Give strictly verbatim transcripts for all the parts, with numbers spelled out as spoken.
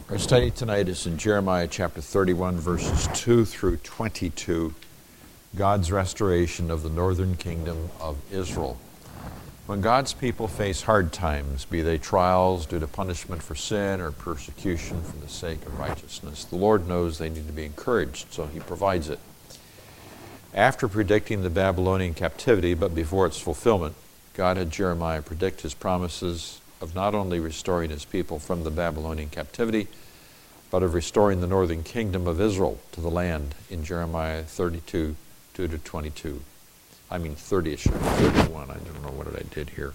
Our study tonight is in Jeremiah chapter thirty-one, verses two through twenty-two, God's restoration of the northern kingdom of Israel. When God's people face hard times, be they trials due to punishment for sin or persecution for the sake of righteousness, the Lord knows they need to be encouraged, so He provides it. After predicting the Babylonian captivity, but before its fulfillment, God had Jeremiah predict His promises of not only restoring His people from the Babylonian captivity, but of restoring the northern kingdom of Israel to the land in Jeremiah thirty-two, two to twenty-two. I mean thirty, thirty-one, I don't know what I did here.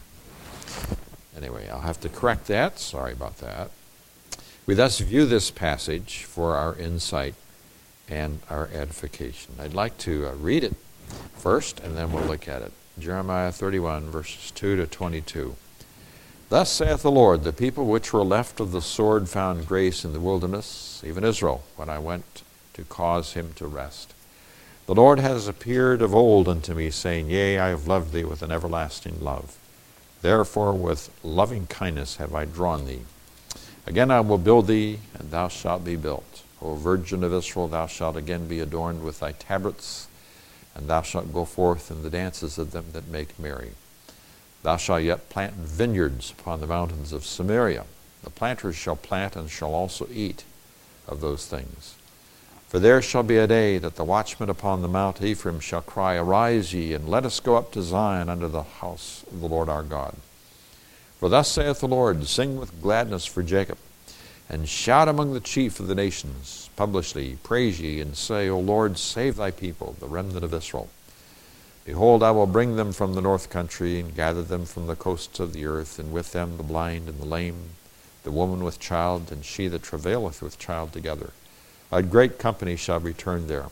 Anyway, I'll have to correct that. Sorry about that. We thus view this passage for our insight and our edification. I'd like to uh, read it first, and then we'll look at it. Jeremiah thirty-one, verses two to twenty-two. Thus saith the Lord, the people which were left of the sword found grace in the wilderness, even Israel, when I went to cause him to rest. The Lord has appeared of old unto me, saying, Yea, I have loved thee with an everlasting love. Therefore with loving kindness have I drawn thee. Again I will build thee, and thou shalt be built. O Virgin of Israel, thou shalt again be adorned with thy tabrets, and thou shalt go forth in the dances of them that make merry. Thou shalt yet plant vineyards upon the mountains of Samaria. The planters shall plant and shall also eat of those things. For there shall be a day that the watchmen upon the mount Ephraim shall cry, Arise ye, and let us go up to Zion unto the house of the Lord our God. For thus saith the Lord, Sing with gladness for Jacob, and shout among the chief of the nations. Publishly praise ye, and say, O Lord, save thy people, the remnant of Israel. Behold, I will bring them from the north country, and gather them from the coasts of the earth, and with them the blind and the lame, the woman with child, and she that travaileth with child together. A great company shall return there.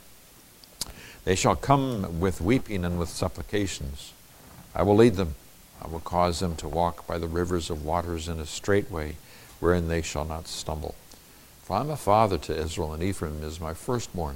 They shall come with weeping and with supplications. I will lead them. I will cause them to walk by the rivers of waters in a straight way, wherein they shall not stumble. For I am a father to Israel, and Ephraim is my firstborn.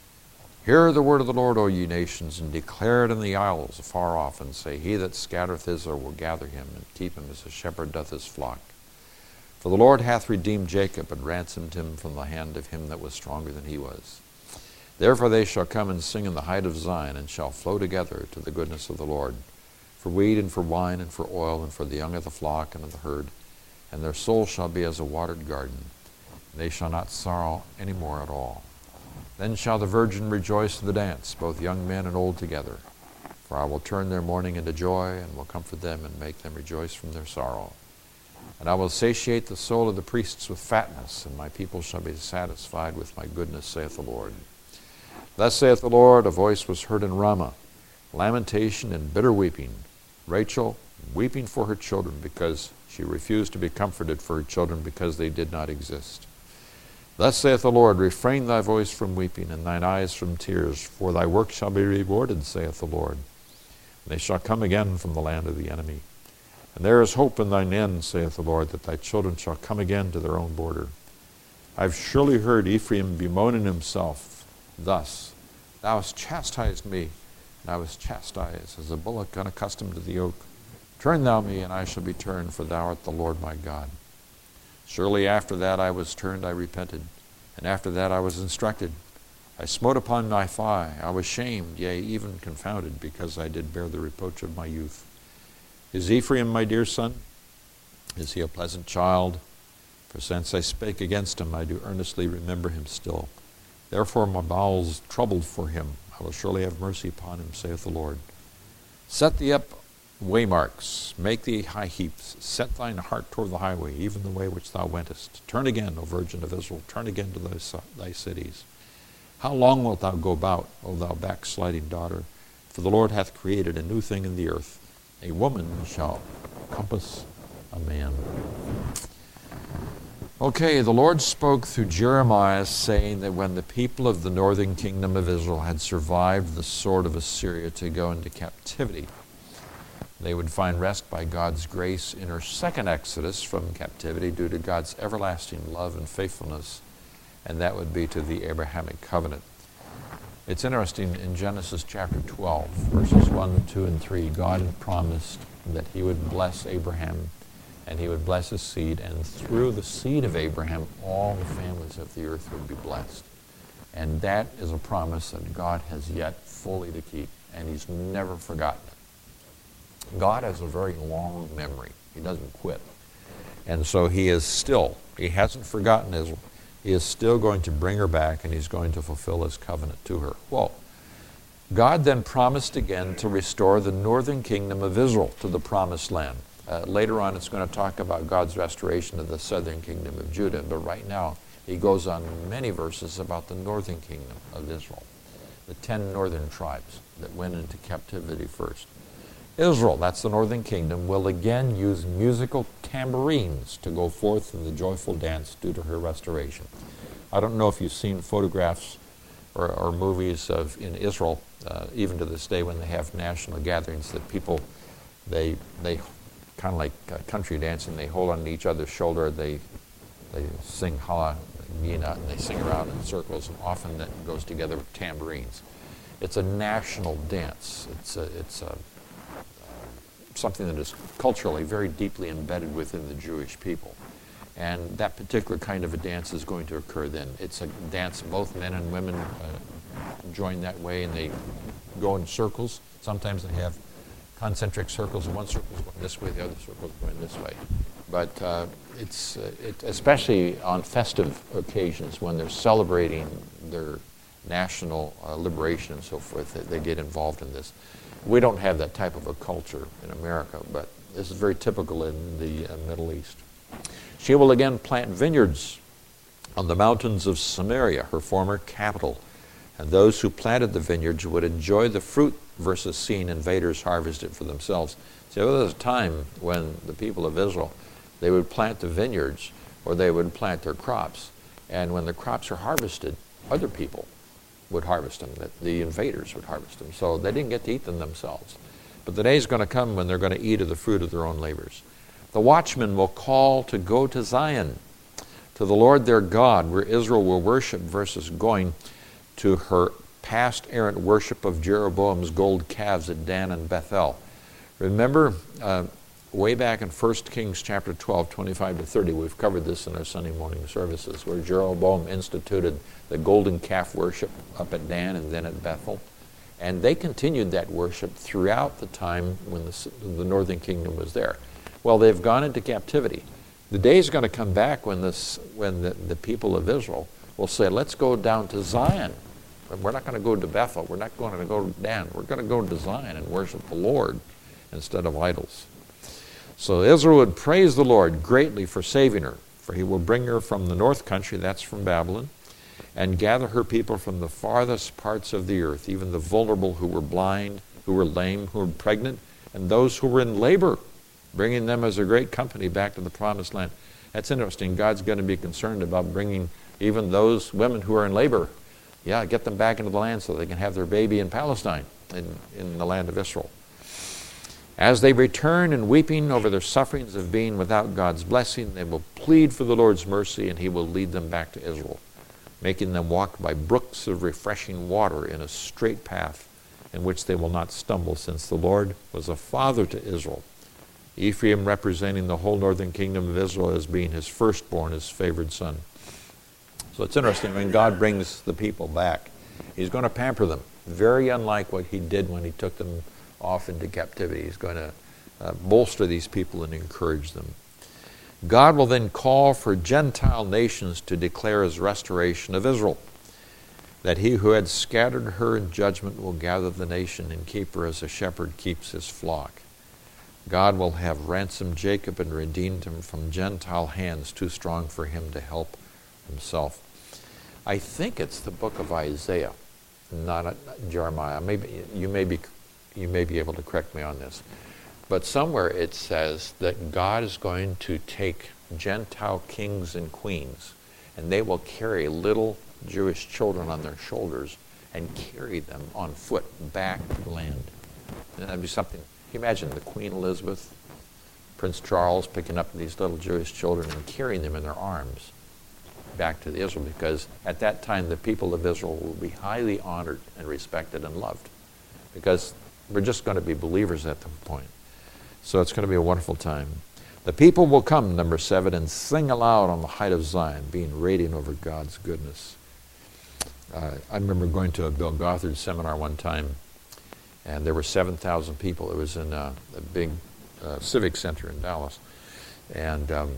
Hear the word of the Lord, O ye nations, and declare it in the isles afar off, and say, He that scattereth Israel will gather him, and keep him as a shepherd doth his flock. For the Lord hath redeemed Jacob, and ransomed him from the hand of him that was stronger than he was. Therefore they shall come and sing in the height of Zion, and shall flow together to the goodness of the Lord, for wheat and for wine and for oil, and for the young of the flock and of the herd. And their soul shall be as a watered garden, and they shall not sorrow any more at all. Then shall the virgin rejoice in the dance, both young men and old together. For I will turn their mourning into joy, and will comfort them, and make them rejoice from their sorrow. And I will satiate the soul of the priests with fatness, and my people shall be satisfied with my goodness, saith the Lord. Thus saith the Lord, a voice was heard in Ramah, lamentation and bitter weeping, Rachel weeping for her children, because she refused to be comforted for her children, because they did not exist. Thus saith the Lord, Refrain thy voice from weeping, and thine eyes from tears, for thy work shall be rewarded, saith the Lord. And they shall come again from the land of the enemy. And there is hope in thine end, saith the Lord, that thy children shall come again to their own border. I have surely heard Ephraim bemoaning himself thus, Thou hast chastised me, and I was chastised, as a bullock unaccustomed to the yoke. Turn thou me, and I shall be turned, for thou art the Lord my God. Surely after that I was turned, I repented, and after that I was instructed. I smote upon my thigh, I was shamed, yea, even confounded, because I did bear the reproach of my youth. Is Ephraim my dear son? Is he a pleasant child? For since I spake against him, I do earnestly remember him still. Therefore my bowels troubled for him. I will surely have mercy upon him, saith the Lord. Set thee up waymarks, make thee high heaps, set thine heart toward the highway, even the way which thou wentest. Turn again, O Virgin of Israel, turn again to thy, thy cities. How long wilt thou go about, O thou backsliding daughter? For the Lord hath created a new thing in the earth. A woman shall compass a man. Okay, the Lord spoke through Jeremiah, saying that when the people of the northern kingdom of Israel had survived the sword of Assyria to go into captivity, they would find rest by God's grace in her second exodus from captivity due to God's everlasting love and faithfulness, and that would be to the Abrahamic covenant. It's interesting, in Genesis chapter twelve, verses one, two, and three, God had promised that he would bless Abraham and he would bless his seed, and through the seed of Abraham, all the families of the earth would be blessed. And that is a promise that God has yet fully to keep, and he's never forgotten it. God has a very long memory. He doesn't quit. And so he is still, he hasn't forgotten Israel. He is still going to bring her back, and he's going to fulfill his covenant to her. Well, God then promised again to restore the northern kingdom of Israel to the promised land. Uh, later on, it's going to talk about God's restoration of the southern kingdom of Judah, but right now, he goes on many verses about the northern kingdom of Israel, the ten northern tribes that went into captivity first. Israel, that's the northern kingdom, will again use musical tambourines to go forth in the joyful dance due to her restoration. I don't know if you've seen photographs or, or movies of in Israel, uh, even to this day when they have national gatherings, that people, they they kind of like uh, country dancing, they hold on to each other's shoulder, they they sing Hala Mina, and they sing around in circles, and often that goes together with tambourines. It's a national dance. It's a, it's a, uh, something that is culturally very deeply embedded within the Jewish people. And that particular kind of a dance is going to occur then. It's a dance both men and women uh, join that way, and they go in circles. Sometimes they have concentric circles, and one circle is going this way, the other circle is going this way. But uh, it's uh, it, especially on festive occasions when they're celebrating their national uh, liberation and so forth, that they get involved in this. We don't have that type of a culture in America, but this is very typical in the uh, Middle East. She will again plant vineyards on the mountains of Samaria, her former capital, and those who planted the vineyards would enjoy the fruit versus seeing invaders harvest it for themselves. See, there was a time when the people of Israel, they would plant the vineyards or they would plant their crops, and when the crops are harvested, other people would harvest them, that the invaders would harvest them. So they didn't get to eat them themselves. But the day is going to come when they're going to eat of the fruit of their own labors. The watchmen will call to go to Zion, to the Lord their God, where Israel will worship, versus going to her past errant worship of Jeroboam's gold calves at Dan and Bethel. Remember, uh, way back in First Kings chapter twelve, twenty-five to thirty, we've covered this in our Sunday morning services, where Jeroboam instituted the golden calf worship up at Dan and then at Bethel. And they continued that worship throughout the time when the, the northern kingdom was there. Well, they've gone into captivity. The day is going to come back when, this, when the, the people of Israel will say, let's go down to Zion. We're not going to go to Bethel. We're not going to go to Dan. We're going to go to Zion and worship the Lord instead of idols. So Israel would praise the Lord greatly for saving her, for he will bring her from the north country, that's from Babylon, and gather her people from the farthest parts of the earth, even the vulnerable who were blind, who were lame, who were pregnant, and those who were in labor, bringing them as a great company back to the promised land. That's interesting. God's going to be concerned about bringing even those women who are in labor, yeah, get them back into the land so they can have their baby in Palestine, in, in the land of Israel. As they return and weeping over their sufferings of being without God's blessing, they will plead for the Lord's mercy, and he will lead them back to Israel, making them walk by brooks of refreshing water in a straight path in which they will not stumble, since the Lord was a father to Israel, Ephraim representing the whole northern kingdom of Israel as being his firstborn, his favored son. So it's interesting, when God brings the people back, he's going to pamper them, very unlike what he did when he took them off into captivity. He's going to uh, bolster these people and encourage them. God will then call for Gentile nations to declare his restoration of Israel, that he who had scattered her in judgment will gather the nation and keep her as a shepherd keeps his flock. God will have ransomed Jacob and redeemed him from Gentile hands too strong for him to help himself. I think it's the book of Isaiah, not Jeremiah. Maybe you may be you may be able to correct me on this. But somewhere it says that God is going to take Gentile kings and queens, and they will carry little Jewish children on their shoulders and carry them on foot back to the land. And that'd be something. Can you imagine the Queen Elizabeth, Prince Charles picking up these little Jewish children and carrying them in their arms back to Israel, because at that time the people of Israel will be highly honored and respected and loved, because we're just going to be believers at that point. So it's going to be a wonderful time. The people will come, number seven, and sing aloud on the height of Zion, being radiant over God's goodness. Uh, I remember going to a Bill Gothard seminar one time, and there were seven thousand people. It was in a, a big uh, civic center in Dallas. And um,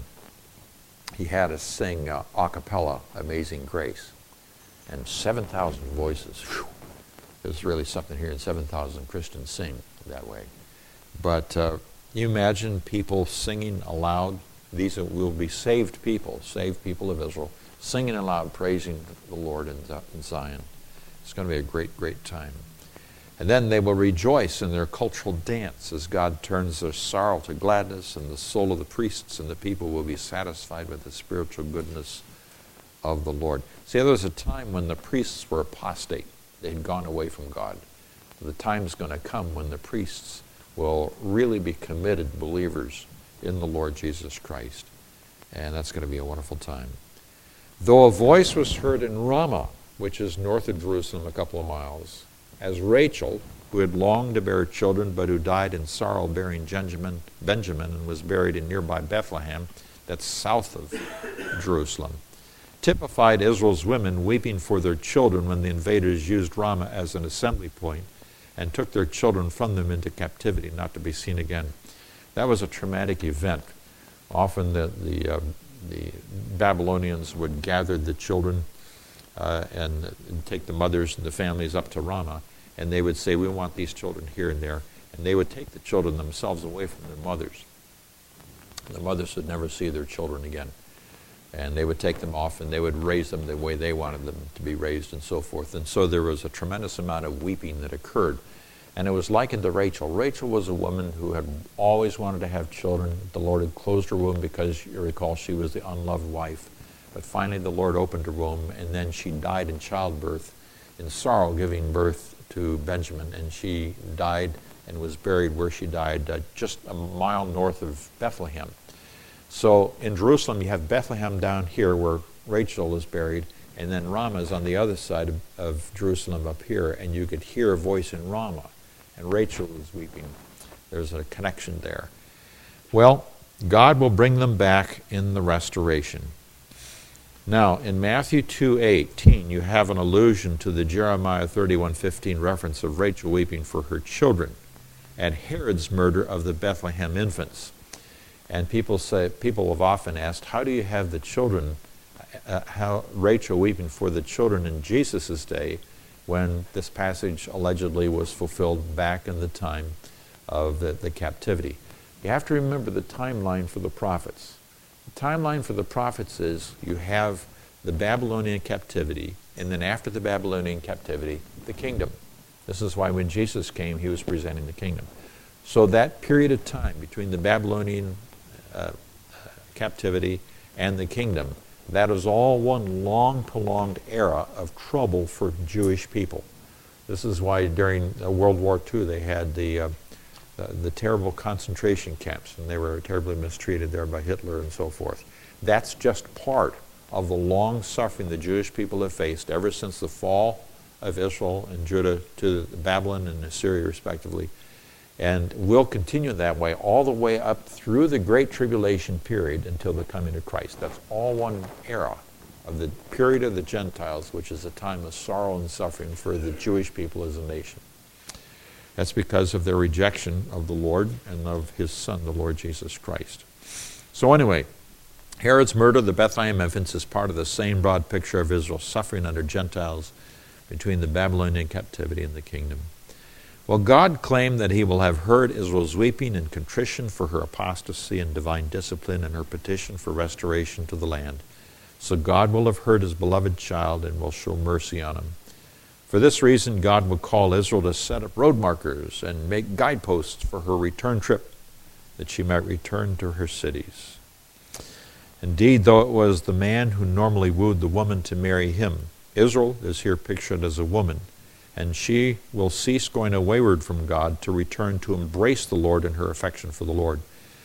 he had us sing uh, a cappella, Amazing Grace. And seven thousand voices. Whew. There's really something here, and seven thousand Christians sing that way. But uh, you imagine people singing aloud. These will be saved people, saved people of Israel, singing aloud, praising the Lord in, in Zion. It's going to be a great, great time. And then they will rejoice in their cultural dance as God turns their sorrow to gladness, and the soul of the priests and the people will be satisfied with the spiritual goodness of the Lord. See, there was a time when the priests were apostate. They had gone away from God. The time's going to come when the priests will really be committed believers in the Lord Jesus Christ. And that's going to be a wonderful time. Though a voice was heard in Ramah, which is north of Jerusalem a couple of miles, as Rachel, who had longed to bear children, but who died in sorrow bearing Benjamin, Benjamin and was buried in nearby Bethlehem, that's south of Jerusalem, typified Israel's women weeping for their children when the invaders used Ramah as an assembly point and took their children from them into captivity, not to be seen again. That was a traumatic event. Often the, the, uh, the Babylonians would gather the children uh, and, and take the mothers and the families up to Ramah, and they would say, we want these children here and there. And they would take the children themselves away from their mothers. And the mothers would never see their children again. And they would take them off, and they would raise them the way they wanted them to be raised, and so forth. And so there was a tremendous amount of weeping that occurred. And it was likened to Rachel. Rachel was a woman who had always wanted to have children. The Lord had closed her womb because, you recall, she was the unloved wife. But finally the Lord opened her womb, and then she died in childbirth, in sorrow, giving birth to Benjamin. And she died and was buried where she died, uh, just a mile north of Bethlehem. So in Jerusalem, you have Bethlehem down here where Rachel is buried, and then Ramah is on the other side of, of Jerusalem up here, and you could hear a voice in Ramah, and Rachel is weeping. There's a connection there. Well, God will bring them back in the restoration. Now, in Matthew two eighteen, you have an allusion to the Jeremiah thirty-one fifteen reference of Rachel weeping for her children at Herod's murder of the Bethlehem infants. And people say, people have often asked, how do you have the children, uh, how Rachel weeping for the children in Jesus' day when this passage allegedly was fulfilled back in the time of the, the captivity? You have to remember the timeline for the prophets. The timeline for the prophets is you have the Babylonian captivity, and then after the Babylonian captivity, the kingdom. This is why when Jesus came, he was presenting the kingdom. So that period of time between the Babylonian Uh, captivity and the kingdom, that is all one long prolonged era of trouble for Jewish people. This is why during uh, World War Two they had the, uh, the the terrible concentration camps, and they were terribly mistreated there by Hitler and so forth. That's just part of the long suffering the Jewish people have faced ever since the fall of Israel and Judah to Babylon and Assyria respectively. And will continue that way all the way up through the Great Tribulation period until the coming of Christ. That's all one era of the period of the Gentiles, which is a time of sorrow and suffering for the Jewish people as a nation. That's because of their rejection of the Lord and of his Son, the Lord Jesus Christ. So anyway, Herod's murder of the Bethlehem infants is part of the same broad picture of Israel's suffering under Gentiles between the Babylonian captivity and the kingdom. Well, God claimed that he will have heard Israel's weeping and contrition for her apostasy and divine discipline and her petition for restoration to the land. So God will have heard his beloved child and will show mercy on him. For this reason, God will call Israel to set up road markers and make guideposts for her return trip, that she might return to her cities. Indeed, though it was the man who normally wooed the woman to marry him, Israel is here pictured as a woman, and she will cease going wayward from God to return to embrace the Lord in her affection for the Lord.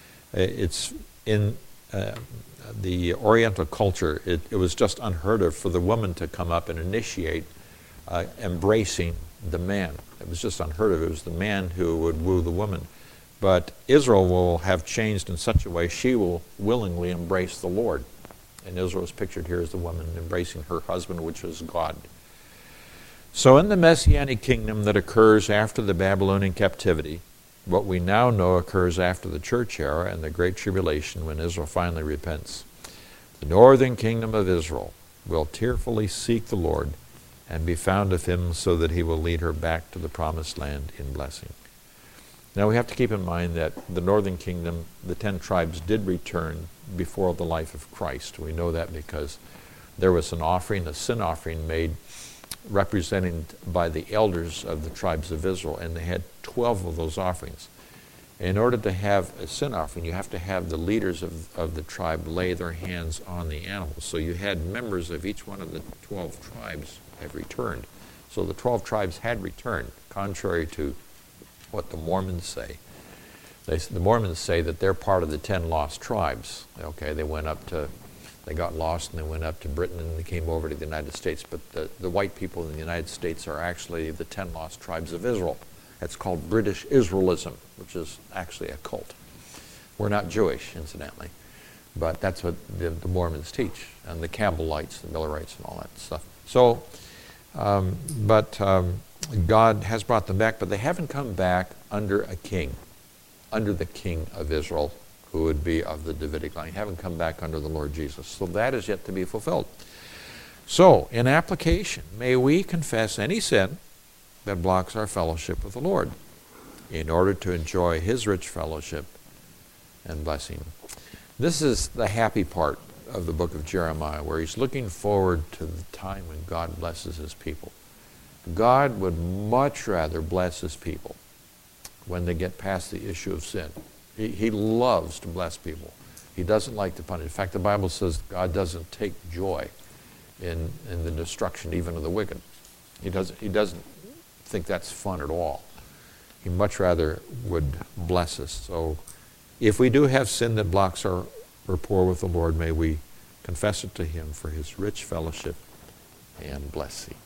It's in uh, the Oriental culture, it, it was just unheard of for the woman to come up and initiate uh, embracing the man. It was just unheard of. It was the man who would woo the woman. But Israel will have changed in such a way she will willingly embrace the Lord. And Israel is pictured here as the woman embracing her husband, which is God. So in the Messianic kingdom that occurs after the Babylonian captivity, what we now know occurs after the church era and the Great Tribulation when Israel finally repents. The northern kingdom of Israel will tearfully seek the Lord and be found of him so that he will lead her back to the promised land in blessing. Now we have to keep in mind that the northern kingdom, the ten tribes, did return before the life of Christ. We know that because there was an offering, a sin offering made represented by the elders of the tribes of Israel, and they had twelve of those offerings. In order to have a sin offering, you have to have the leaders of, of the tribe lay their hands on the animals. So you had members of each one of the twelve tribes have returned. So the twelve tribes had returned, contrary to what the Mormons say. They, the Mormons say that they're part of the ten lost tribes. Okay, they went up to, they got lost and they went up to Britain and they came over to the United States. But the, the white people in the United States are actually the ten lost tribes of Israel. That's called British Israelism, which is actually a cult. We're not Jewish, incidentally, but that's what the, the Mormons teach, and the Campbellites, the Millerites, and all that stuff. So, um, but um, God has brought them back, but they haven't come back under a king, under the king of Israel, who would be of the Davidic line. They haven't come back under the Lord Jesus. So that is yet to be fulfilled. So, in application, may we confess any sin that blocks our fellowship with the Lord in order to enjoy his rich fellowship and blessing. This is the happy part of the book of Jeremiah, where he's looking forward to the time when God blesses his people. God would much rather bless his people when they get past the issue of sin. He, he loves to bless people. He doesn't like to punish. In fact, the Bible says God doesn't take joy in, in the destruction even of the wicked. He doesn't, he doesn't think that's fun at all. He much rather would bless us. So if we do have sin that blocks our rapport with the Lord, may we confess it to him for his rich fellowship and blessing.